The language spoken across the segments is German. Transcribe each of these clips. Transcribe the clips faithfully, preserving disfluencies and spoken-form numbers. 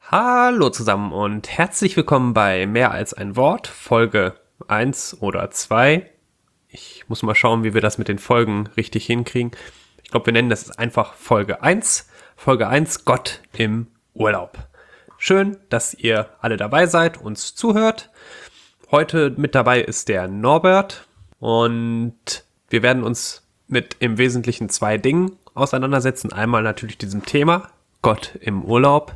Hallo zusammen und herzlich willkommen bei Mehr als ein Wort, Folge eins oder zwei. Ich muss mal schauen, wie wir das mit den Folgen richtig hinkriegen. Ich glaube, wir nennen das einfach Folge eins. Folge eins, Gott im Urlaub. Schön, dass ihr alle dabei seid, uns zuhört. Heute mit dabei ist der Norbert und wir werden uns mit im Wesentlichen zwei Dingen auseinandersetzen. Einmal natürlich diesem Thema, Gott im Urlaub.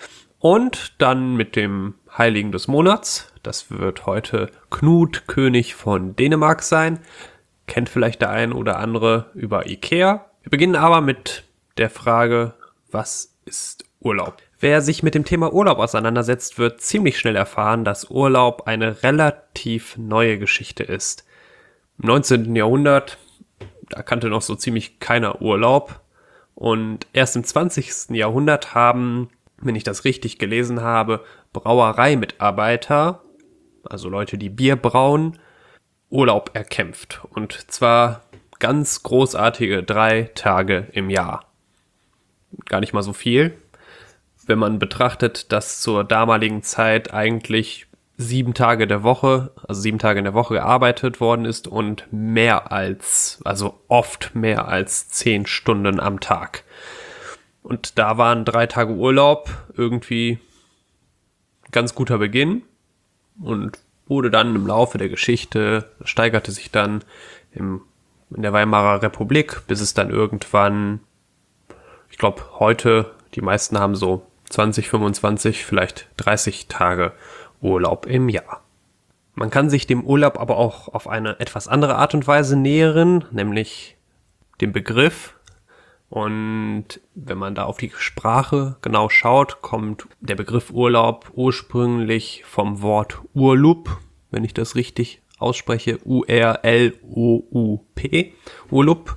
Und dann mit dem Heiligen des Monats. Das wird heute Knut, König von Dänemark sein. Kennt vielleicht der ein oder andere über Ikea. Wir beginnen aber mit der Frage, was ist Urlaub? Wer sich mit dem Thema Urlaub auseinandersetzt, wird ziemlich schnell erfahren, dass Urlaub eine relativ neue Geschichte ist. Im neunzehnten. Jahrhundert, da kannte noch so ziemlich keiner Urlaub. Und erst im zwanzigsten. Jahrhundert haben, wenn ich das richtig gelesen habe, Brauereimitarbeiter, also Leute, die Bier brauen, Urlaub erkämpft. Und zwar ganz großartige drei Tage im Jahr. Gar nicht mal so viel, wenn man betrachtet, dass zur damaligen Zeit eigentlich sieben Tage der Woche, also sieben Tage in der Woche gearbeitet worden ist und mehr als, also oft mehr als zehn Stunden am Tag. Und da waren drei Tage Urlaub irgendwie ein ganz guter Beginn und wurde dann im Laufe der Geschichte, steigerte sich dann im, in der Weimarer Republik, bis es dann irgendwann, ich glaube heute, die meisten haben so zwanzig, fünfundzwanzig, vielleicht dreißig Tage Urlaub im Jahr. Man kann sich dem Urlaub aber auch auf eine etwas andere Art und Weise nähern, nämlich dem Begriff. Und wenn man da auf die Sprache genau schaut, kommt der Begriff Urlaub ursprünglich vom Wort Urlaub, wenn ich das richtig ausspreche, U R L O U P, Urlaub.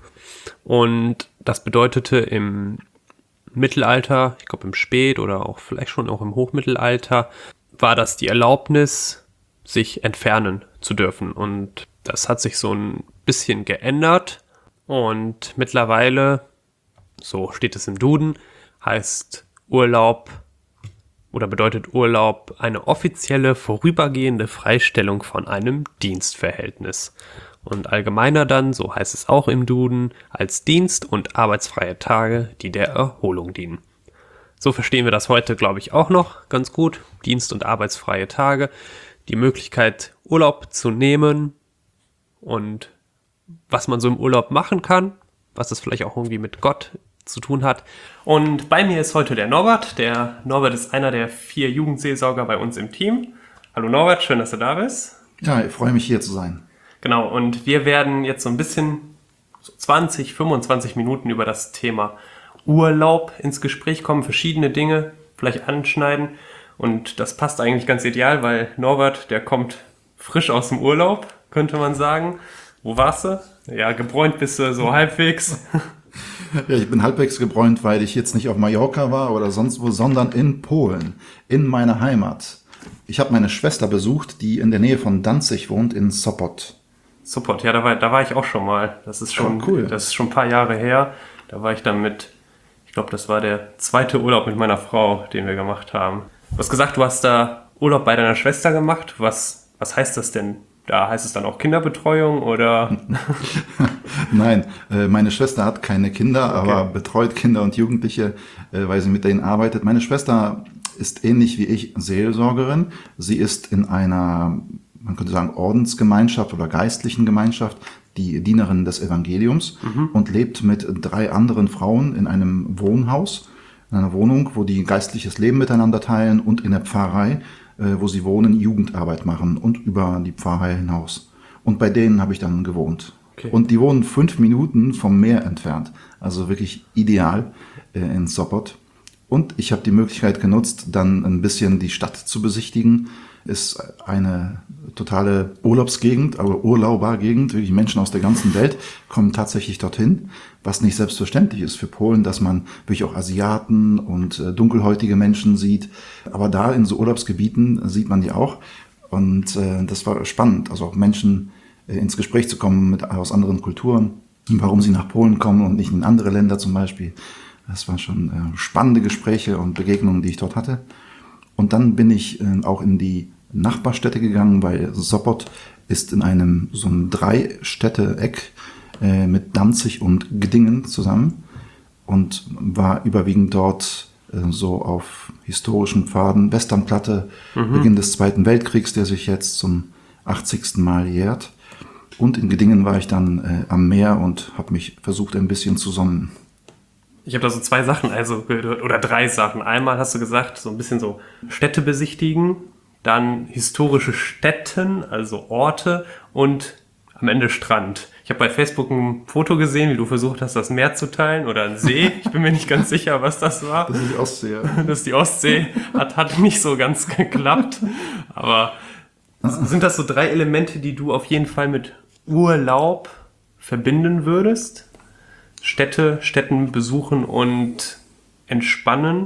Und das bedeutete im Mittelalter, ich glaube im Spät- oder auch vielleicht schon auch im Hochmittelalter, war das die Erlaubnis, sich entfernen zu dürfen. Und das hat sich so ein bisschen geändert und mittlerweile, so steht es im Duden, heißt Urlaub oder bedeutet Urlaub eine offizielle vorübergehende Freistellung von einem Dienstverhältnis. Und allgemeiner dann, so heißt es auch im Duden, als Dienst- und arbeitsfreie Tage, die der Erholung dienen. So verstehen wir das heute, glaube ich, auch noch ganz gut. Dienst- und arbeitsfreie Tage, die Möglichkeit, Urlaub zu nehmen und was man so im Urlaub machen kann, was das vielleicht auch irgendwie mit Gott zu tun hat. Und bei mir ist heute der Norbert. Der Norbert ist einer der vier Jugendseelsorger bei uns im Team. Hallo Norbert, schön, dass du da bist. Ja, ich freue mich hier zu sein. Genau, und wir werden jetzt so ein bisschen so zwanzig, fünfundzwanzig Minuten über das Thema Urlaub ins Gespräch kommen, verschiedene Dinge vielleicht anschneiden. Und das passt eigentlich ganz ideal, weil Norbert, der kommt frisch aus dem Urlaub, könnte man sagen. Wo warst du? Ja, gebräunt bist du so halbwegs. Ja, ich bin halbwegs gebräunt, weil ich jetzt nicht auf Mallorca war oder sonst wo, sondern in Polen, in meiner Heimat. Ich habe meine Schwester besucht, die in der Nähe von Danzig wohnt, in Sopot. Sopot, ja, da war, da war ich auch schon mal. Das ist schon, oh, cool. Das ist schon ein paar Jahre her. Da war ich dann mit, ich glaube, das war der zweite Urlaub mit meiner Frau, den wir gemacht haben. Du hast gesagt, du hast da Urlaub bei deiner Schwester gemacht. Was, was heißt das denn? Da heißt es dann auch Kinderbetreuung oder? Nein, äh, meine Schwester hat keine Kinder, okay, aber betreut Kinder und Jugendliche, äh, weil sie mit denen arbeitet. Meine Schwester ist ähnlich wie ich Seelsorgerin. Sie ist in einer, man könnte sagen, Ordensgemeinschaft oder geistlichen Gemeinschaft, die Dienerin des Evangeliums, mhm, und lebt mit drei anderen Frauen in einem Wohnhaus, in einer Wohnung, wo die geistliches Leben miteinander teilen, und in der Pfarrei, wo sie wohnen, Jugendarbeit machen und über die Pfarrei hinaus. Und bei denen habe ich dann gewohnt. Okay. Und die wohnen fünf Minuten vom Meer entfernt. Also wirklich ideal äh, in Sopot. Und ich habe die Möglichkeit genutzt, dann ein bisschen die Stadt zu besichtigen. Ist eine totale Urlaubsgegend, aber Urlaubergegend. Wirklich Menschen aus der ganzen Welt kommen tatsächlich dorthin, was nicht selbstverständlich ist für Polen, dass man wirklich auch Asiaten und äh, dunkelhäutige Menschen sieht. Aber da in so Urlaubsgebieten sieht man die auch. Und äh, das war spannend, also auch Menschen äh, ins Gespräch zu kommen mit, aus anderen Kulturen, warum sie nach Polen kommen und nicht in andere Länder zum Beispiel. Das waren schon äh, spannende Gespräche und Begegnungen, die ich dort hatte. Und dann bin ich äh, auch in die Nachbarstädte gegangen, weil Sopot ist in einem so einem Drei-Städte-Eck äh, mit Danzig und Gdingen zusammen und war überwiegend dort äh, so auf historischen Pfaden. Westernplatte, mhm. Beginn des Zweiten Weltkriegs, der sich jetzt zum achtzigsten Mal jährt. Und in Gdingen war ich dann äh, am Meer und habe mich versucht, ein bisschen zu sonnen. Ich habe da so zwei Sachen, also gehört, oder drei Sachen. Einmal hast du gesagt, so ein bisschen so Städte besichtigen, dann historische Stätten, also Orte und am Ende Strand. Ich habe bei Facebook ein Foto gesehen, wie du versucht hast, das Meer zu teilen oder ein See. Ich bin mir nicht ganz sicher, was das war. Das ist die Ostsee, ja. Das ist die Ostsee. Hat, hat nicht so ganz geklappt. Aber sind das so drei Elemente, die du auf jeden Fall mit Urlaub verbinden würdest? Städte, Städten besuchen und entspannen?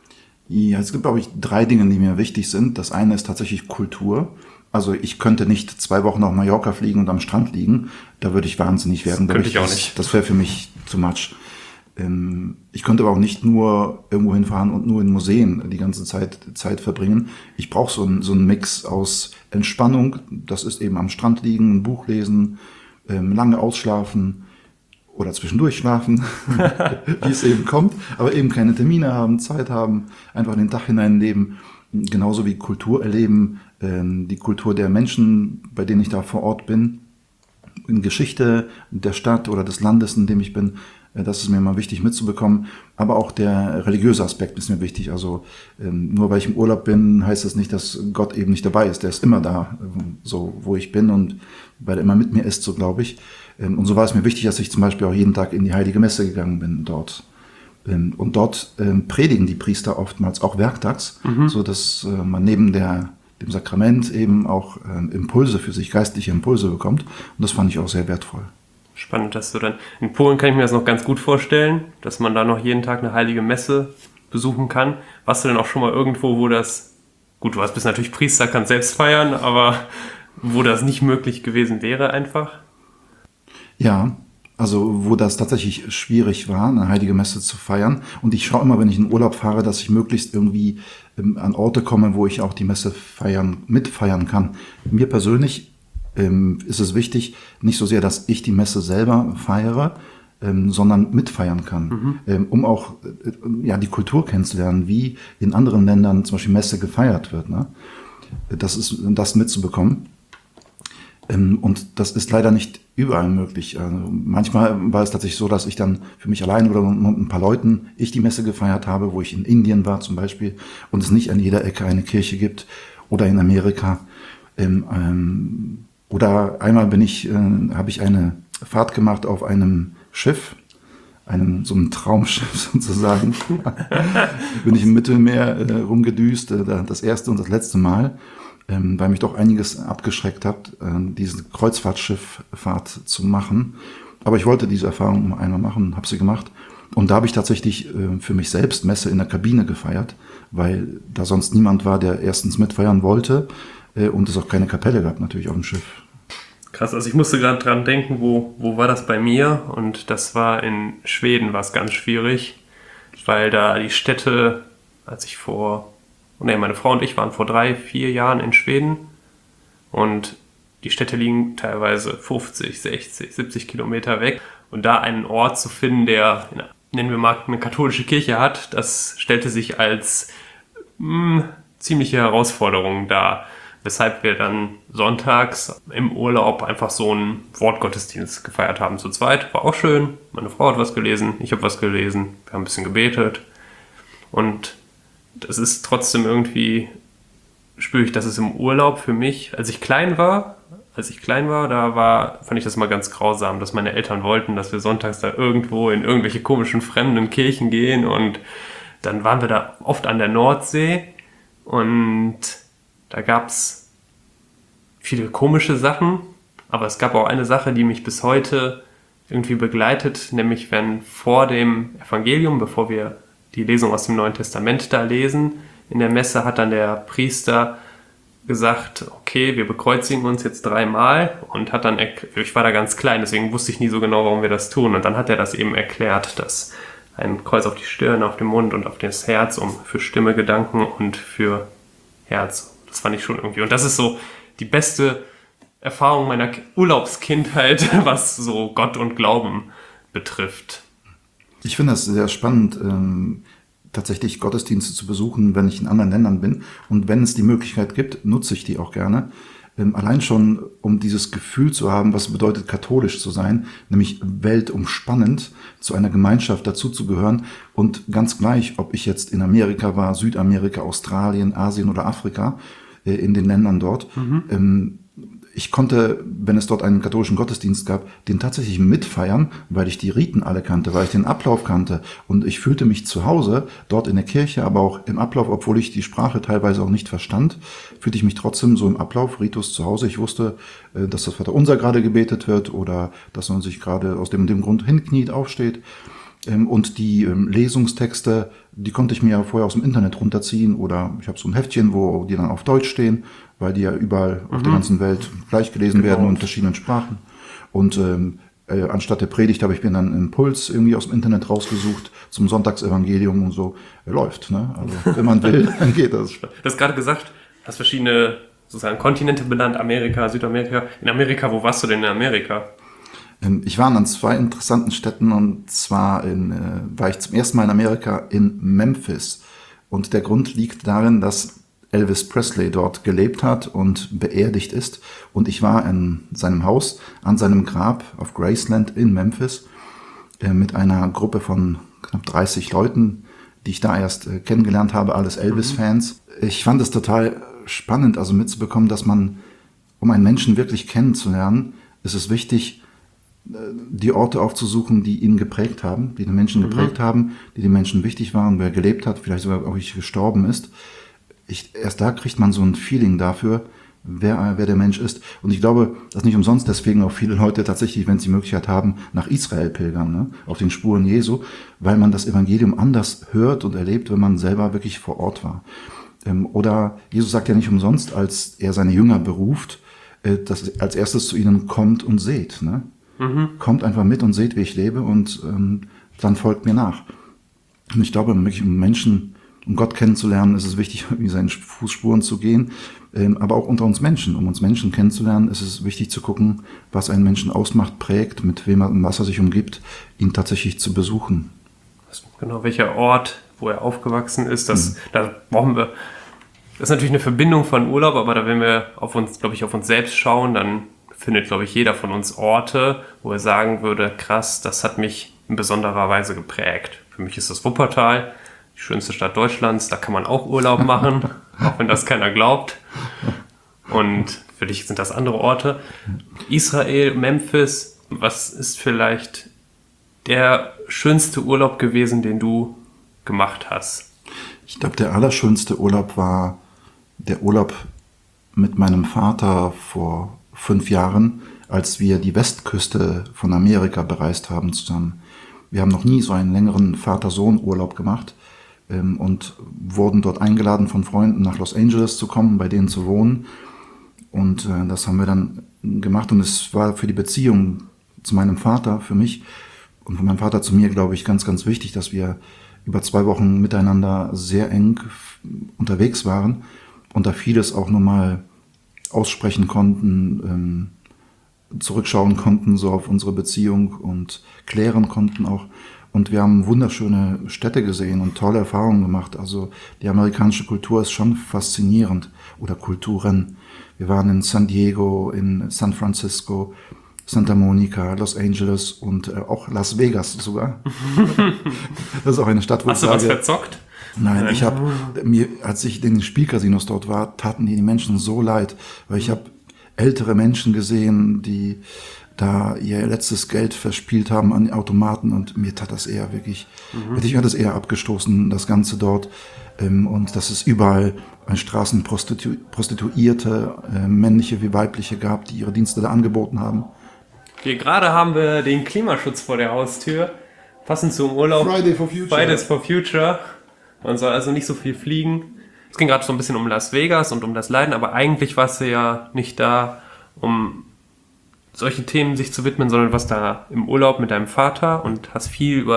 Ja, es gibt, glaube ich, drei Dinge, die mir wichtig sind. Das eine ist tatsächlich Kultur. Also ich könnte nicht zwei Wochen auf Mallorca fliegen und am Strand liegen. Da würde ich wahnsinnig werden. Das könnte ich, ich auch das, nicht. Das wäre für mich too much. Ähm, ich könnte aber auch nicht nur irgendwo hinfahren und nur in Museen die ganze Zeit, Zeit verbringen. Ich brauche so einen so einen Mix aus Entspannung. Das ist eben am Strand liegen, ein Buch lesen, ähm, lange ausschlafen, oder zwischendurch schlafen, wie es eben kommt, aber eben keine Termine haben, Zeit haben, einfach in den Tag hinein leben, genauso wie Kultur erleben, die Kultur der Menschen, bei denen ich da vor Ort bin, in Geschichte der Stadt oder des Landes, in dem ich bin, das ist mir immer wichtig mitzubekommen, aber auch der religiöse Aspekt ist mir wichtig, also nur weil ich im Urlaub bin, heißt das nicht, dass Gott eben nicht dabei ist, der ist immer da, so wo ich bin und weil er immer mit mir ist, so glaube ich. Und so war es mir wichtig, dass ich zum Beispiel auch jeden Tag in die Heilige Messe gegangen bin dort. Und dort predigen die Priester oftmals auch werktags, mhm. so dass man neben der, dem Sakrament eben auch Impulse für sich, geistliche Impulse bekommt. Und das fand ich auch sehr wertvoll. Spannend, dass du dann, in Polen kann ich mir das noch ganz gut vorstellen, dass man da noch jeden Tag eine Heilige Messe besuchen kann. Warst du denn auch schon mal irgendwo, wo das, gut, du bist natürlich Priester, kannst selbst feiern, aber wo das nicht möglich gewesen wäre einfach? Ja, also wo das tatsächlich schwierig war, eine Heilige Messe zu feiern. Und ich schaue immer, wenn ich in Urlaub fahre, dass ich möglichst irgendwie ähm, an Orte komme, wo ich auch die Messe feiern, mitfeiern kann. Mir persönlich ähm, ist es wichtig, nicht so sehr, dass ich die Messe selber feiere, ähm, sondern mitfeiern kann, mhm. ähm, um auch äh, ja, die Kultur kennenzulernen, wie in anderen Ländern zum Beispiel Messe gefeiert wird. Ne? Das ist das mitzubekommen. Und das ist leider nicht überall möglich. Also manchmal war es tatsächlich so, dass ich dann für mich allein oder mit ein paar Leuten ich die Messe gefeiert habe, wo ich in Indien war zum Beispiel und es nicht an jeder Ecke eine Kirche gibt oder in Amerika. Ähm, oder einmal bin ich, äh, habe ich eine Fahrt gemacht auf einem Schiff, einem so einem Traumschiff sozusagen. Bin ich im Mittelmeer äh, rumgedüst, äh, das erste und das letzte Mal. Ähm, weil mich doch einiges abgeschreckt hat, äh, diese Kreuzfahrtschifffahrt zu machen. Aber ich wollte diese Erfahrung einmal machen, habe sie gemacht. Und da habe ich tatsächlich äh, für mich selbst Messe in der Kabine gefeiert, weil da sonst niemand war, der erstens mitfeiern wollte äh, und es auch keine Kapelle gab natürlich auf dem Schiff. Krass, also ich musste gerade dran denken, wo, wo war das bei mir? Und das war in Schweden, war es ganz schwierig, weil da die Städte, als ich vor... Nee, meine Frau und ich waren vor drei, vier Jahren in Schweden und die Städte liegen teilweise fünfzig, sechzig, siebzig Kilometer weg. Und da einen Ort zu finden, der, nennen wir mal, eine katholische Kirche hat, das stellte sich als mh, ziemliche Herausforderung dar. Weshalb wir dann sonntags im Urlaub einfach so einen Wortgottesdienst gefeiert haben zu zweit. War auch schön. Meine Frau hat was gelesen, ich habe was gelesen, wir haben ein bisschen gebetet und das ist trotzdem irgendwie, spüre ich, dass es im Urlaub für mich, als ich klein war, als ich klein war, da war, fand ich das mal ganz grausam, dass meine Eltern wollten, dass wir sonntags da irgendwo in irgendwelche komischen fremden Kirchen gehen und dann waren wir da oft an der Nordsee und da gab es viele komische Sachen, aber es gab auch eine Sache, die mich bis heute irgendwie begleitet, nämlich wenn vor dem Evangelium, bevor wir die Lesung aus dem Neuen Testament da lesen. In der Messe hat dann der Priester gesagt, okay, wir bekreuzigen uns jetzt dreimal und hat dann, ich war da ganz klein, deswegen wusste ich nie so genau, warum wir das tun. Und dann hat er das eben erklärt, dass ein Kreuz auf die Stirn, auf den Mund und auf das Herz, um für Stimme, Gedanken und für Herz. Das fand ich schon irgendwie. Und das ist so die beste Erfahrung meiner Urlaubskindheit, was so Gott und Glauben betrifft. Ich finde das sehr spannend, ähm, tatsächlich Gottesdienste zu besuchen, wenn ich in anderen Ländern bin. Und wenn es die Möglichkeit gibt, nutze ich die auch gerne. Ähm, allein schon, um dieses Gefühl zu haben, was bedeutet, katholisch zu sein, nämlich weltumspannend, zu einer Gemeinschaft dazuzugehören. Und ganz gleich, ob ich jetzt in Amerika war, Südamerika, Australien, Asien oder Afrika, äh, in den Ländern dort, mhm. ähm, ich konnte, wenn es dort einen katholischen Gottesdienst gab, den tatsächlich mitfeiern, weil ich die Riten alle kannte, weil ich den Ablauf kannte. Und ich fühlte mich zu Hause, dort in der Kirche, aber auch im Ablauf, obwohl ich die Sprache teilweise auch nicht verstand, fühlte ich mich trotzdem so im Ablauf, Ritus zu Hause. Ich wusste, dass das Vaterunser gerade gebetet wird oder dass man sich gerade aus dem, dem Grund hinkniet, aufsteht. Und die Lesungstexte, die konnte ich mir vorher aus dem Internet runterziehen oder ich habe so ein Heftchen, wo die dann auf Deutsch stehen, weil die ja überall mhm. auf der ganzen Welt gleich gelesen genau. werden und in verschiedenen Sprachen. Und ähm, äh, anstatt der Predigt habe ich mir dann einen Impuls irgendwie aus dem Internet rausgesucht zum Sonntagsevangelium und so. Er läuft, ne? Also wenn man will, dann geht das. Du hast gerade gesagt, hast verschiedene sozusagen Kontinente benannt, Amerika, Südamerika. In Amerika, wo warst du denn in Amerika? Ich war an zwei interessanten Städten und zwar in, äh, war ich zum ersten Mal in Amerika in Memphis. Und der Grund liegt darin, dass Elvis Presley dort gelebt hat und beerdigt ist. Und ich war in seinem Haus, an seinem Grab auf Graceland in Memphis äh, mit einer Gruppe von knapp dreißig Leuten, die ich da erst äh, kennengelernt habe, alles Elvis-Fans. Ich fand es total spannend, also mitzubekommen, dass man, um einen Menschen wirklich kennenzulernen, ist es wichtig, die Orte aufzusuchen, die ihn geprägt haben, die den Menschen geprägt mhm. haben, die den Menschen wichtig waren, wer gelebt hat, vielleicht sogar auch gestorben ist. Ich, erst da kriegt man so ein Feeling dafür, wer, wer der Mensch ist. Und ich glaube, dass nicht umsonst deswegen auch viele Leute tatsächlich, wenn sie die Möglichkeit haben, nach Israel pilgern, ne? Auf den Spuren Jesu, weil man das Evangelium anders hört und erlebt, wenn man selber wirklich vor Ort war. Oder Jesus sagt ja nicht umsonst, als er seine Jünger beruft, dass als erstes zu ihnen kommt und seht, ne? Mhm. Kommt einfach mit und seht, wie ich lebe und ähm, dann folgt mir nach. Und ich glaube, um Menschen, um Gott kennenzulernen, ist es wichtig, irgendwie seinen Fußspuren zu gehen. Ähm, aber auch unter uns Menschen, um uns Menschen kennenzulernen, ist es wichtig zu gucken, was einen Menschen ausmacht, prägt, mit wem er, was er sich umgibt, ihn tatsächlich zu besuchen. Genau, welcher Ort, wo er aufgewachsen ist, das, mhm. da brauchen wir, das ist natürlich eine Verbindung von Urlaub, aber da, wenn wir auf uns, glaube ich, auf uns selbst schauen, dann findet, glaube ich, jeder von uns Orte, wo er sagen würde, krass, das hat mich in besonderer Weise geprägt. Für mich ist das Wuppertal, die schönste Stadt Deutschlands, da kann man auch Urlaub machen, auch wenn das keiner glaubt. Und für dich sind das andere Orte. Israel, Memphis, was ist vielleicht der schönste Urlaub gewesen, den du gemacht hast? Ich glaube, der allerschönste Urlaub war der Urlaub mit meinem Vater vor fünf Jahren, als wir die Westküste von Amerika bereist haben zusammen. Wir haben noch nie so einen längeren Vater-Sohn-Urlaub gemacht ähm, und wurden dort eingeladen von Freunden nach Los Angeles zu kommen, bei denen zu wohnen. Und äh, das haben wir dann gemacht und es war für die Beziehung zu meinem Vater, für mich und von meinem Vater zu mir, glaube ich, ganz, ganz wichtig, dass wir über zwei Wochen miteinander sehr eng unterwegs waren und da vieles auch nochmal aussprechen konnten, ähm, zurückschauen konnten, so auf unsere Beziehung und klären konnten auch. Und wir haben wunderschöne Städte gesehen und tolle Erfahrungen gemacht. Also die amerikanische Kultur ist schon faszinierend. Oder Kulturen. Wir waren in San Diego, in San Francisco, Santa Monica, Los Angeles und äh, auch Las Vegas sogar. Das ist auch eine Stadt, wo Hast ich du sage, was verzockt? Nein, ich habe mir, als ich in den Spielcasinos dort war, taten die Menschen so leid, weil ich habe ältere Menschen gesehen, die da ihr letztes Geld verspielt haben an Automaten und mir tat das eher wirklich, mhm. hätte ich mir das eher abgestoßen, das Ganze dort. Und dass es überall an Straßen Prostitu- Prostituierte, äh, männliche wie weibliche gab, die ihre Dienste da angeboten haben. Hier gerade haben wir den Klimaschutz vor der Haustür, passend zum Urlaub. Friday for Future. Fridays for Future. Man soll also nicht so viel fliegen. Es ging gerade so ein bisschen um Las Vegas und um das Leiden, aber eigentlich warst du ja nicht da, um solche Themen sich zu widmen, sondern warst da im Urlaub mit deinem Vater und hast viel über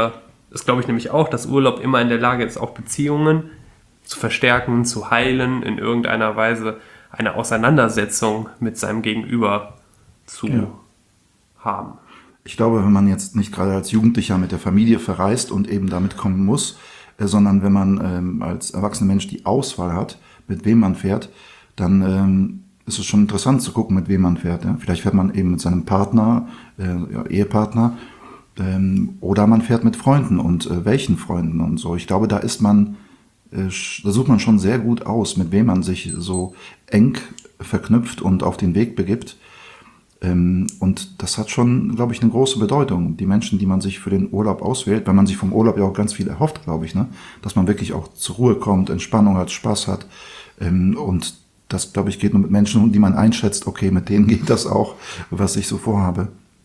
das glaube ich nämlich auch, dass Urlaub immer in der Lage ist, auch Beziehungen zu verstärken, zu heilen, in irgendeiner Weise eine Auseinandersetzung mit seinem Gegenüber zu ja. haben. Ich glaube, wenn man jetzt nicht gerade als Jugendlicher mit der Familie verreist und eben damit kommen muss, äh, sondern wenn man ähm, als erwachsener Mensch die Auswahl hat, mit wem man fährt, dann ähm, ist es schon interessant zu gucken, mit wem man fährt. Ja? Vielleicht fährt man eben mit seinem Partner, äh, ja, Ehepartner, ähm, oder man fährt mit Freunden und äh, welchen Freunden und so. Ich glaube, da ist man, äh, da sucht man schon sehr gut aus, mit wem man sich so eng verknüpft und auf den Weg begibt. Ähm, und das hat schon, glaube ich, eine große Bedeutung. Die Menschen, die man sich für den Urlaub auswählt, weil man sich vom Urlaub ja auch ganz viel erhofft, glaube ich, ne? Dass man wirklich auch zur Ruhe kommt, Entspannung hat, Spaß hat. Ähm, und das, glaube ich, geht nur mit Menschen, die man einschätzt, okay, mit denen geht das auch, was ich so vorhabe.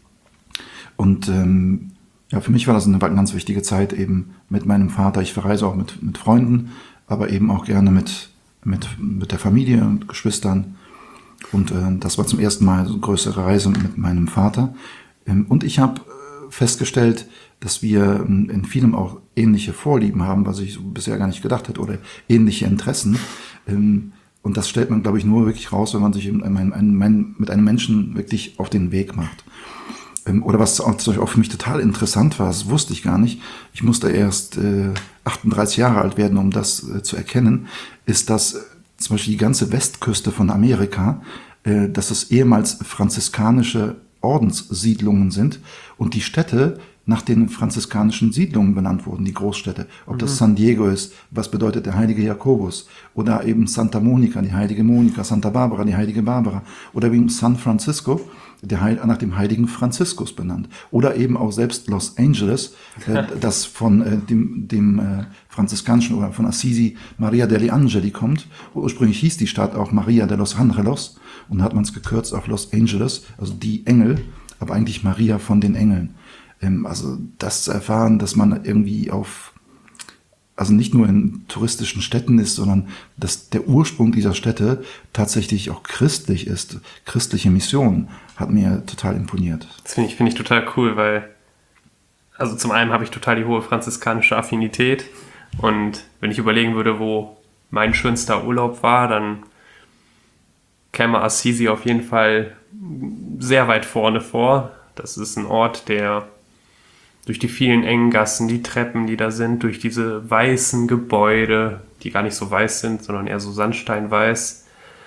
Und ähm, ja, für mich war das eine ganz wichtige Zeit eben mit meinem Vater. Ich verreise auch mit, mit Freunden, aber eben auch gerne mit, mit, mit der Familie und Geschwistern. Und äh, das war zum ersten Mal so eine größere Reise mit meinem Vater. Ähm, und ich habe äh, festgestellt, dass wir ähm, in vielem auch ähnliche Vorlieben haben, was ich so bisher gar nicht gedacht hätte, oder ähnliche Interessen. Ähm, und das stellt man, glaube ich, nur wirklich raus, wenn man sich mit einem, mit einem Menschen wirklich auf den Weg macht. Ähm, oder was auch, auch für mich total interessant war, das wusste ich gar nicht, ich musste erst äh, achtunddreißig Jahre alt werden, um das äh, zu erkennen, ist, dass zum Beispiel die ganze Westküste von Amerika, äh, dass es ehemals franziskanische Ordenssiedlungen sind und die Städte nach den franziskanischen Siedlungen benannt wurden, die Großstädte. Ob mhm. das San Diego ist, was bedeutet der heilige Jakobus, oder eben Santa Monica, die heilige Monika, Santa Barbara, die heilige Barbara, oder wie San Francisco, der Heil, nach dem heiligen Franziskus benannt. Oder eben auch selbst Los Angeles, äh, das von äh, dem, dem äh, franziskanischen oder von Assisi Maria degli Angeli kommt. Ursprünglich hieß die Stadt auch Maria de los Angelos und hat man es gekürzt auf Los Angeles, also die Engel, aber eigentlich Maria von den Engeln. Ähm, also das zu erfahren, dass man irgendwie auf, also nicht nur in touristischen Städten ist, sondern dass der Ursprung dieser Städte tatsächlich auch christlich ist, christliche Mission, hat mir total imponiert. Das finde ich, finde ich total cool, weil, also zum einen habe ich total die hohe franziskanische Affinität und wenn ich überlegen würde, wo mein schönster Urlaub war, dann käme Assisi auf jeden Fall sehr weit vorne vor. Das ist ein Ort, der durch die vielen engen Gassen, die Treppen, die da sind, durch diese weißen Gebäude, die gar nicht so weiß sind, sondern eher so sandsteinweiß,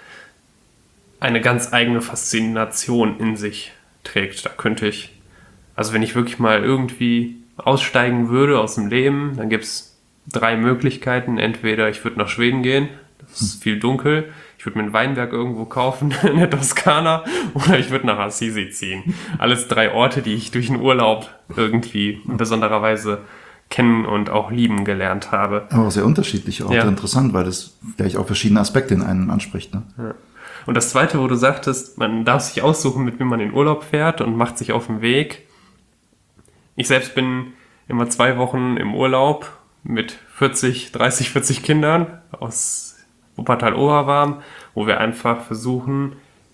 eine ganz eigene Faszination in sich trägt. Da könnte ich, also wenn ich wirklich mal irgendwie aussteigen würde aus dem Leben, dann gibt es drei Möglichkeiten. Entweder ich würde nach Schweden gehen, das ist viel dunkel, ich würde mir ein Weinberg irgendwo kaufen in der Toskana, oder ich würde nach Assisi ziehen. Alles drei Orte, die ich durch den Urlaub irgendwie in besonderer Weise kennen und auch lieben gelernt habe. Aber auch sehr unterschiedliche Orte, ja. Interessant, weil das vielleicht auch verschiedene Aspekte in einem anspricht. Ne? Ja. Und das Zweite, wo du sagtest, man darf sich aussuchen, mit wem man in Urlaub fährt und macht sich auf den Weg. Ich selbst bin immer zwei Wochen im Urlaub mit vierzig, dreißig, vierzig Kindern aus Wuppertal-Oberwarm, wo wir einfach versuchen,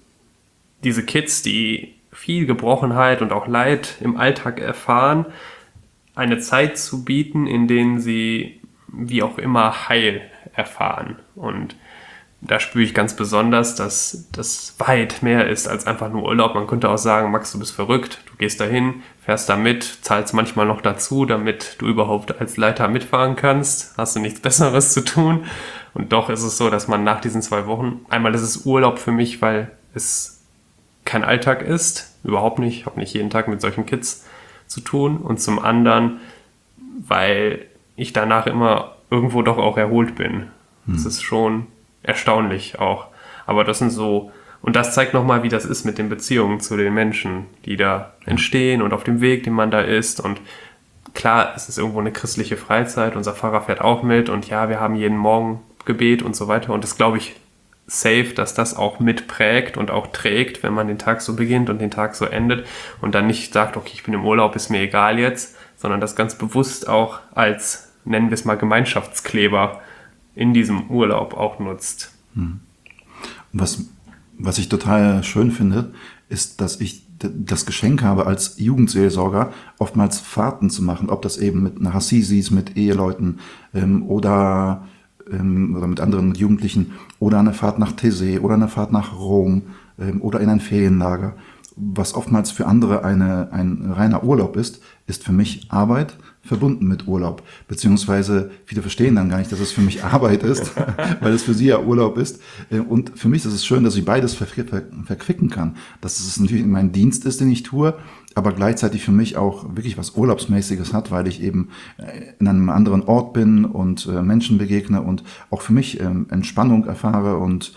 diese Kids, die viel Gebrochenheit und auch Leid im Alltag erfahren, eine Zeit zu bieten, in denen sie wie auch immer Heil erfahren. Und da spüre ich ganz besonders, dass das weit mehr ist als einfach nur Urlaub. Man könnte auch sagen, Max, du bist verrückt, du gehst dahin, fährst da mit, zahlst manchmal noch dazu, damit du überhaupt als Leiter mitfahren kannst. Hast du nichts Besseres zu tun. Und doch ist es so, dass man nach diesen zwei Wochen, einmal ist es Urlaub für mich, weil es kein Alltag ist, überhaupt nicht, ich habe nicht jeden Tag mit solchen Kids zu tun. Und zum anderen, weil ich danach immer irgendwo doch auch erholt bin. Hm. Das ist schon erstaunlich auch. Aber das sind so, und das zeigt nochmal, wie das ist mit den Beziehungen zu den Menschen, die da entstehen und auf dem Weg, den man da ist. Und klar, es ist irgendwo eine christliche Freizeit, unser Pfarrer fährt auch mit und ja, wir haben jeden Morgen Gebet und so weiter. Und das glaube ich safe, dass das auch mitprägt und auch trägt, wenn man den Tag so beginnt und den Tag so endet und dann nicht sagt, okay, ich bin im Urlaub, ist mir egal jetzt, sondern das ganz bewusst auch als, nennen wir es mal, Gemeinschaftskleber in diesem Urlaub auch nutzt. Was, was ich total schön finde, ist, dass ich das Geschenk habe, als Jugendseelsorger oftmals Fahrten zu machen, ob das eben mit einer Hassisis, mit Eheleuten ähm, oder, ähm, oder mit anderen mit Jugendlichen oder eine Fahrt nach Taizé oder eine Fahrt nach Rom ähm, oder in ein Ferienlager. Was oftmals für andere eine, ein reiner Urlaub ist, ist für mich Arbeit verbunden mit Urlaub. Beziehungsweise viele verstehen dann gar nicht, dass es für mich Arbeit ist, weil es für sie ja Urlaub ist. Und für mich ist es schön, dass ich beides ver- ver- verquicken kann. Dass es natürlich mein Dienst ist, den ich tue, aber gleichzeitig für mich auch wirklich was Urlaubsmäßiges hat, weil ich eben in einem anderen Ort bin und Menschen begegne und auch für mich Entspannung erfahre und,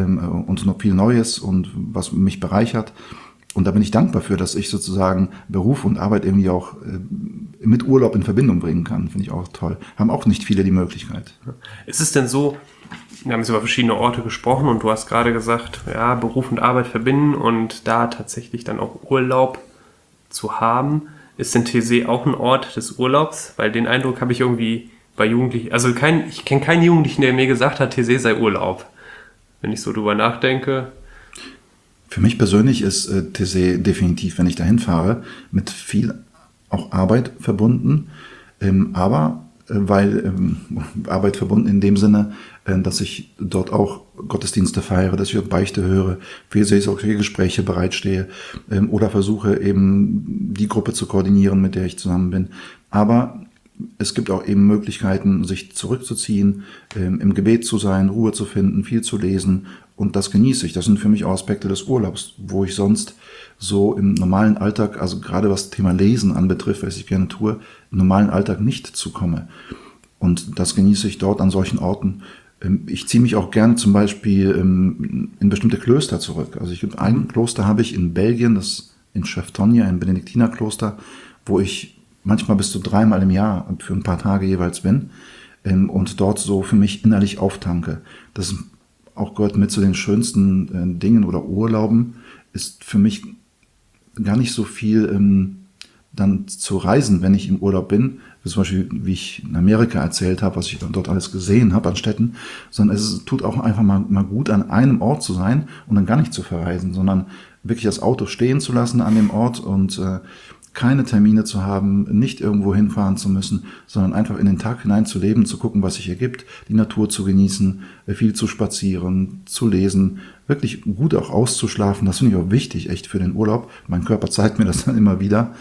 und noch viel Neues und was mich bereichert. Und da bin ich dankbar für, dass ich sozusagen Beruf und Arbeit irgendwie auch äh, mit Urlaub in Verbindung bringen kann. Finde ich auch toll. Haben auch nicht viele die Möglichkeit. Ist es denn so, wir haben jetzt über verschiedene Orte gesprochen und du hast gerade gesagt, ja, Beruf und Arbeit verbinden und da tatsächlich dann auch Urlaub zu haben. Ist denn Taizé auch ein Ort des Urlaubs? Weil den Eindruck habe ich irgendwie bei Jugendlichen, also kein, ich kenne keinen Jugendlichen, der mir gesagt hat, Taizé sei Urlaub. Wenn ich so drüber nachdenke. Für mich persönlich ist äh, Taizé definitiv, wenn ich dahin fahre, mit viel auch Arbeit verbunden. Ähm, aber äh, weil ähm, Arbeit verbunden in dem Sinne, äh, dass ich dort auch Gottesdienste feiere, dass ich dort Beichte höre, für seelsorgliche Gespräche bereitstehe ähm, oder versuche eben die Gruppe zu koordinieren, mit der ich zusammen bin. Aber es gibt auch eben Möglichkeiten, sich zurückzuziehen, ähm, im Gebet zu sein, Ruhe zu finden, viel zu lesen. Und das genieße ich. Das sind für mich auch Aspekte des Urlaubs, wo ich sonst so im normalen Alltag, also gerade was das Thema Lesen anbetrifft, was ich gerne tue, im normalen Alltag nicht zukomme. Und das genieße ich dort an solchen Orten. Ich ziehe mich auch gerne zum Beispiel in bestimmte Klöster zurück. Also ich, ein Kloster habe ich in Belgien, das in Cheftonia, ein Benediktinerkloster, wo ich manchmal bis zu dreimal im Jahr für ein paar Tage jeweils bin und dort so für mich innerlich auftanke. Das auch gehört mit zu den schönsten äh, Dingen oder Urlauben, ist für mich gar nicht so viel ähm, dann zu reisen, wenn ich im Urlaub bin, zum Beispiel, wie ich in Amerika erzählt habe, was ich dann dort alles gesehen habe an Städten, sondern es ist, tut auch einfach mal, mal gut, an einem Ort zu sein und dann gar nicht zu verreisen, sondern wirklich das Auto stehen zu lassen an dem Ort und äh, keine Termine zu haben, nicht irgendwo hinfahren zu müssen, sondern einfach in den Tag hinein zu leben, zu gucken, was sich ergibt, die Natur zu genießen, viel zu spazieren, zu lesen, wirklich gut auch auszuschlafen. Das finde ich auch wichtig, echt für den Urlaub. Mein Körper zeigt mir das dann immer wieder.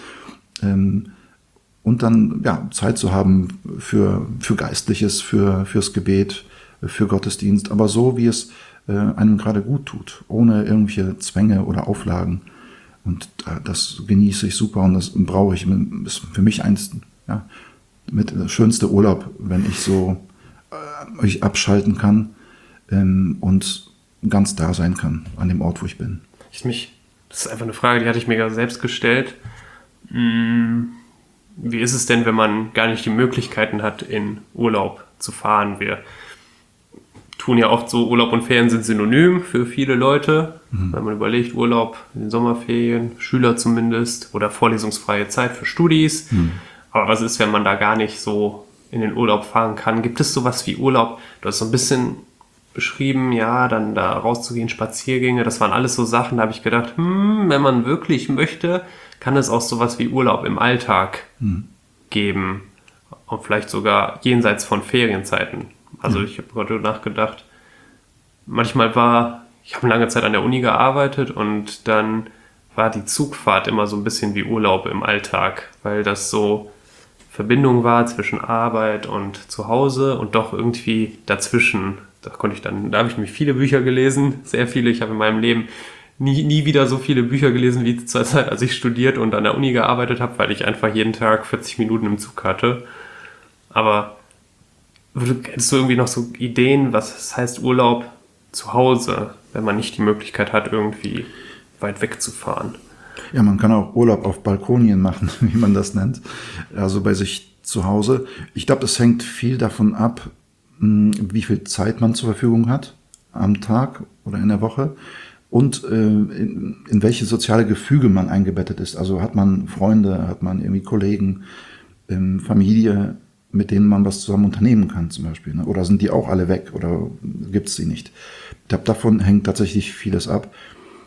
Und dann ja, Zeit zu haben für, für Geistliches, für, fürs Gebet, für Gottesdienst, aber so, wie es einem gerade gut tut, ohne irgendwelche Zwänge oder Auflagen. Und das genieße ich super und das brauche ich. Das ist für mich eins, ja, mit der schönste Urlaub, wenn ich so äh, ich abschalten kann ähm, und ganz da sein kann an dem Ort, wo ich bin. Ich mich, das ist einfach eine Frage, die hatte ich mir gerade selbst gestellt. Hm, wie ist es denn, wenn man gar nicht die Möglichkeiten hat, in Urlaub zu fahren? Wir tun ja oft so, Urlaub und Ferien sind synonym für viele Leute. Mhm. Wenn man überlegt, Urlaub in den Sommerferien, Schüler zumindest, oder vorlesungsfreie Zeit für Studis. Mhm. Aber was ist, wenn man da gar nicht so in den Urlaub fahren kann? Gibt es sowas wie Urlaub? Du hast so ein bisschen beschrieben, ja, dann da rauszugehen, Spaziergänge, das waren alles so Sachen, da habe ich gedacht, hm, wenn man wirklich möchte, kann es auch sowas wie Urlaub im Alltag mhm. geben. Und vielleicht sogar jenseits von Ferienzeiten. Also ich habe gerade nachgedacht, manchmal war, ich habe lange Zeit an der Uni gearbeitet und dann war die Zugfahrt immer so ein bisschen wie Urlaub im Alltag, weil das so Verbindung war zwischen Arbeit und Zuhause und doch irgendwie dazwischen. Da konnte ich dann, da habe ich nämlich viele Bücher gelesen, sehr viele. Ich habe in meinem Leben nie, nie wieder so viele Bücher gelesen wie zur Zeit, als ich studiert und an der Uni gearbeitet habe, weil ich einfach jeden Tag vierzig Minuten im Zug hatte. Aber hättest du irgendwie noch so Ideen, was es heißt Urlaub zu Hause, wenn man nicht die Möglichkeit hat, irgendwie weit wegzufahren? Ja, man kann auch Urlaub auf Balkonien machen, wie man das nennt. Also bei sich zu Hause. Ich glaube, das hängt viel davon ab, wie viel Zeit man zur Verfügung hat am Tag oder in der Woche und äh, in, in welche soziale Gefüge man eingebettet ist. Also hat man Freunde, hat man irgendwie Kollegen, ähm, Familie, mit denen man was zusammen unternehmen kann zum Beispiel. Ne? Oder sind die auch alle weg oder gibt es sie nicht? Ich glaube, davon hängt tatsächlich vieles ab.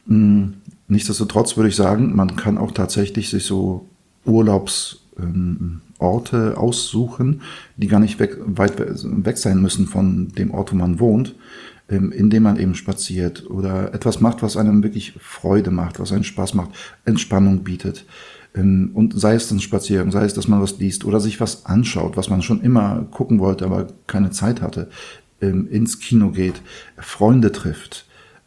Nichtsdestotrotz würde ich sagen, man kann auch tatsächlich sich so Urlaubsorte aussuchen, die gar nicht weg, weit weg sein müssen von dem Ort, wo man wohnt, indem man eben spaziert oder etwas macht, was einem wirklich Freude macht, was einen Spaß macht, Entspannung bietet. Und sei es ein Spaziergang, sei es, dass man was liest oder sich was anschaut, was man schon immer gucken wollte, aber keine Zeit hatte, ins Kino geht, Freunde trifft,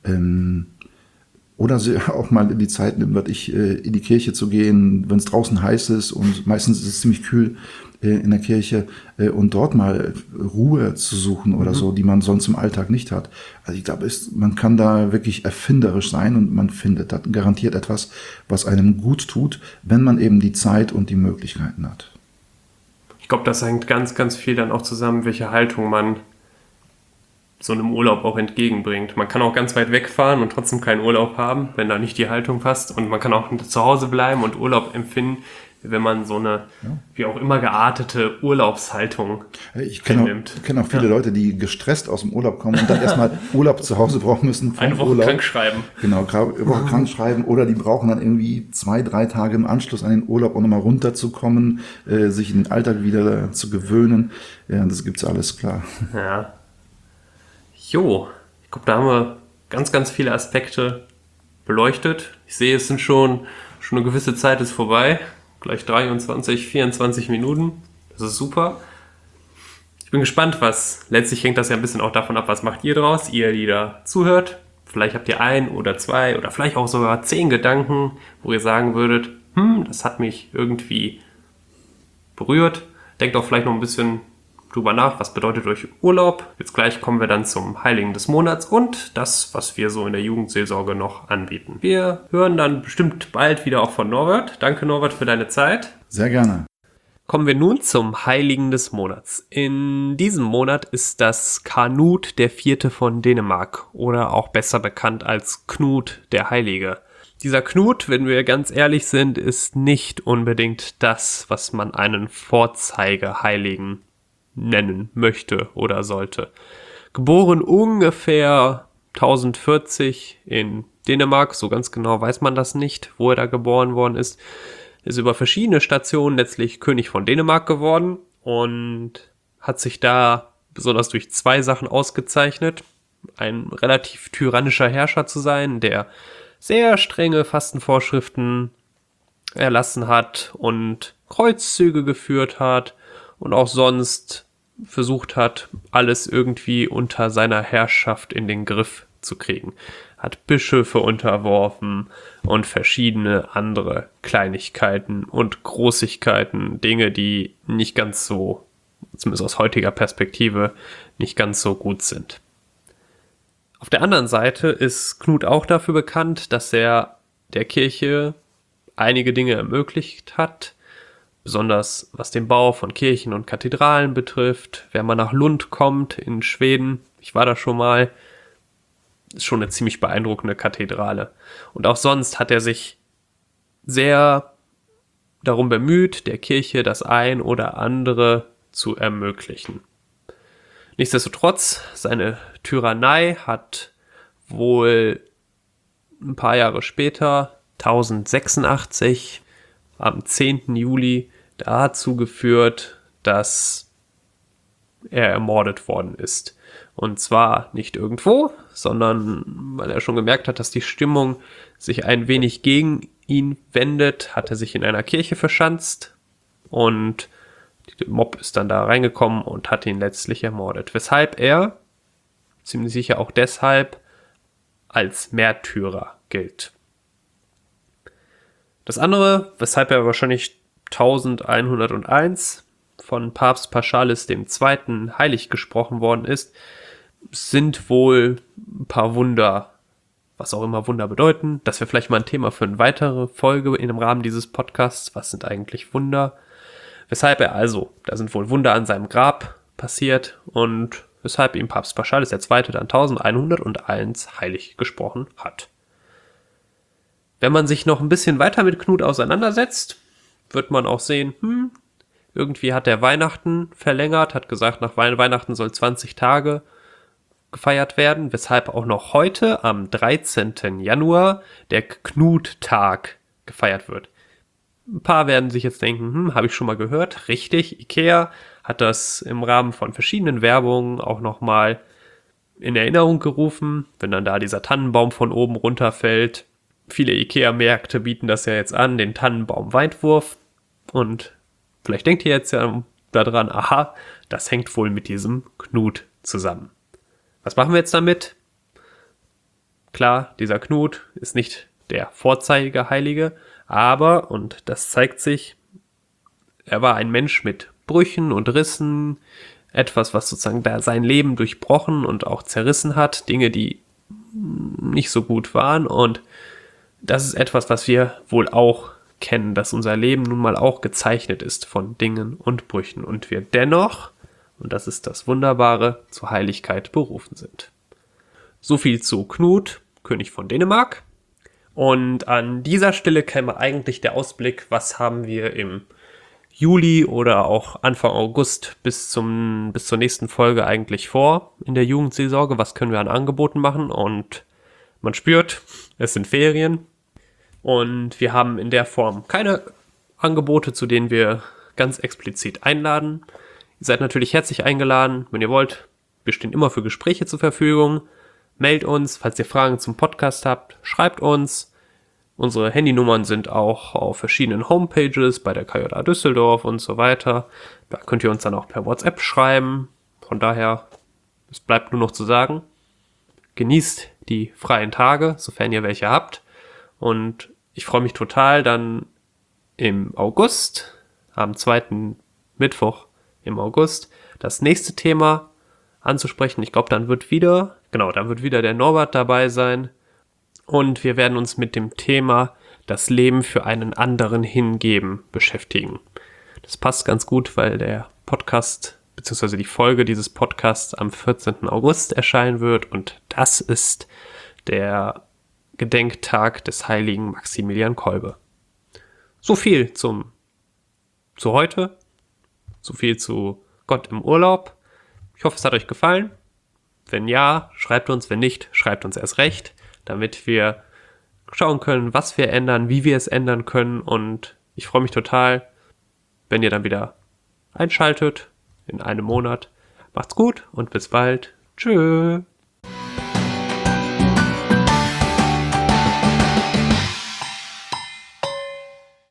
oder sie auch mal in die Zeit nimmt, wirklich in die Kirche zu gehen, wenn es draußen heiß ist und meistens ist es ziemlich kühl in der Kirche und dort mal Ruhe zu suchen oder mhm. so, die man sonst im Alltag nicht hat. Also ich glaube, man kann da wirklich erfinderisch sein und man findet da garantiert etwas, was einem gut tut, wenn man eben die Zeit und die Möglichkeiten hat. Ich glaube, das hängt ganz, ganz viel dann auch zusammen, welche Haltung man so einem Urlaub auch entgegenbringt. Man kann auch ganz weit wegfahren und trotzdem keinen Urlaub haben, wenn da nicht die Haltung passt. Und man kann auch zu Hause bleiben und Urlaub empfinden, wenn man so eine, ja. wie auch immer geartete Urlaubshaltung ich kenne nimmt. Ich kenne auch viele ja. Leute, die gestresst aus dem Urlaub kommen und dann erstmal Urlaub zu Hause brauchen müssen. Eine Woche Urlaub. krank schreiben. Genau, eine Woche krank schreiben oder die brauchen dann irgendwie zwei, drei Tage im Anschluss an den Urlaub, um nochmal runterzukommen, äh, sich in den Alltag wieder zu gewöhnen. Ja, das gibt's alles, klar. Ja. Jo, ich glaube, da haben wir ganz, ganz viele Aspekte beleuchtet. Ich sehe, es sind schon, schon eine gewisse Zeit ist vorbei. Gleich dreiundzwanzig, vierundzwanzig Minuten. Das ist super. Ich bin gespannt, was, letztlich hängt das ja ein bisschen auch davon ab, was macht ihr draus, ihr, die da zuhört. Vielleicht habt ihr ein oder zwei oder vielleicht auch sogar zehn Gedanken, wo ihr sagen würdet, hm, das hat mich irgendwie berührt. Denkt auch vielleicht noch ein bisschen drüber nach, was bedeutet euch Urlaub. Jetzt gleich kommen wir dann zum Heiligen des Monats und das, was wir so in der Jugendseelsorge noch anbieten. Wir hören dann bestimmt bald wieder auch von Norbert. Danke, Norbert, für deine Zeit. Sehr gerne. Kommen wir nun zum Heiligen des Monats. In diesem Monat ist das Kanut der Vierte von Dänemark oder auch besser bekannt als Knut der Heilige. Dieser Knut, wenn wir ganz ehrlich sind, ist nicht unbedingt das, was man einen Vorzeigeheiligen nennen möchte oder sollte. Geboren ungefähr tausendvierzig in Dänemark, so ganz genau weiß man das nicht, wo er da geboren worden ist, ist über verschiedene Stationen letztlich König von Dänemark geworden und hat sich da besonders durch zwei Sachen ausgezeichnet. Ein relativ tyrannischer Herrscher zu sein, der sehr strenge Fastenvorschriften erlassen hat und Kreuzzüge geführt hat und auch sonst versucht hat, alles irgendwie unter seiner Herrschaft in den Griff zu kriegen. Hat Bischöfe unterworfen und verschiedene andere Kleinigkeiten und Großigkeiten, Dinge, die nicht ganz so, zumindest aus heutiger Perspektive, nicht ganz so gut sind. Auf der anderen Seite ist Knut auch dafür bekannt, dass er der Kirche einige Dinge ermöglicht hat, besonders was den Bau von Kirchen und Kathedralen betrifft. Wenn man nach Lund kommt in Schweden, ich war da schon mal, ist schon eine ziemlich beeindruckende Kathedrale. Und auch sonst hat er sich sehr darum bemüht, der Kirche das ein oder andere zu ermöglichen. Nichtsdestotrotz, seine Tyrannei hat wohl ein paar Jahre später, tausendsechsundachtzig, am zehnten Juli dazu geführt, dass er ermordet worden ist. Und zwar nicht irgendwo, sondern weil er schon gemerkt hat, dass die Stimmung sich ein wenig gegen ihn wendet, hat er sich in einer Kirche verschanzt und der Mob ist dann da reingekommen und hat ihn letztlich ermordet. Weshalb er, ziemlich sicher auch deshalb, als Märtyrer gilt. Das andere, weshalb er wahrscheinlich elfhunderteins von Papst Paschalis der Zweite. heilig gesprochen worden ist, sind wohl ein paar Wunder, was auch immer Wunder bedeuten. Das wäre vielleicht mal ein Thema für eine weitere Folge in dem Rahmen dieses Podcasts. Was sind eigentlich Wunder? Weshalb er also, da sind wohl Wunder an seinem Grab passiert und weshalb ihm Papst Paschalis der Zweite. dann elfhunderteins heilig gesprochen hat. Wenn man sich noch ein bisschen weiter mit Knut auseinandersetzt, wird man auch sehen, hm, irgendwie hat er Weihnachten verlängert, hat gesagt, nach Weihnachten soll zwanzig Tage gefeiert werden, weshalb auch noch heute am dreizehnten Januar der Knuttag gefeiert wird. Ein paar werden sich jetzt denken, hm, habe ich schon mal gehört. Richtig, Ikea hat das im Rahmen von verschiedenen Werbungen auch nochmal in Erinnerung gerufen, wenn dann da dieser Tannenbaum von oben runterfällt. Viele Ikea-Märkte bieten das ja jetzt an, den Tannenbaum-Weitwurf. Und vielleicht denkt ihr jetzt ja daran, aha, das hängt wohl mit diesem Knut zusammen. Was machen wir jetzt damit? Klar, dieser Knut ist nicht der Vorzeigeheilige, aber, und das zeigt sich, er war ein Mensch mit Brüchen und Rissen, etwas, was sozusagen da sein Leben durchbrochen und auch zerrissen hat, Dinge, die nicht so gut waren, und das ist etwas, was wir wohl auch kennen, dass unser Leben nun mal auch gezeichnet ist von Dingen und Brüchen und wir dennoch, und das ist das Wunderbare, zur Heiligkeit berufen sind. So viel zu Knut, König von Dänemark. Und an dieser Stelle käme eigentlich der Ausblick, was haben wir im Juli oder auch Anfang August bis zum bis zur nächsten Folge eigentlich vor in der Jugendseelsorge, was können wir an Angeboten machen, und man spürt, es sind Ferien und wir haben in der Form keine Angebote, zu denen wir ganz explizit einladen. Ihr seid natürlich herzlich eingeladen, wenn ihr wollt. Wir stehen immer für Gespräche zur Verfügung. Meldet uns, falls ihr Fragen zum Podcast habt, schreibt uns. Unsere Handynummern sind auch auf verschiedenen Homepages, bei der K J A Düsseldorf und so weiter. Da könnt ihr uns dann auch per WhatsApp schreiben. Von daher, es bleibt nur noch zu sagen, genießt die freien Tage, sofern ihr welche habt. Und ich freue mich total, dann im August, am zweiten Mittwoch im August, das nächste Thema anzusprechen. Ich glaube, dann wird wieder, genau, dann wird wieder der Norbert dabei sein. Und wir werden uns mit dem Thema das Leben für einen anderen hingeben beschäftigen. Das passt ganz gut, weil der Podcast bzw. die Folge dieses Podcasts am vierzehnten August erscheinen wird. Und das ist der Gedenktag des heiligen Maximilian Kolbe. So viel zum zu heute. So viel zu Gott im Urlaub. Ich hoffe, es hat euch gefallen. Wenn ja, schreibt uns. Wenn nicht, schreibt uns erst recht, damit wir schauen können, was wir ändern, wie wir es ändern können. Und ich freue mich total, wenn ihr dann wieder einschaltet in einem Monat. Macht's gut und bis bald. Tschö.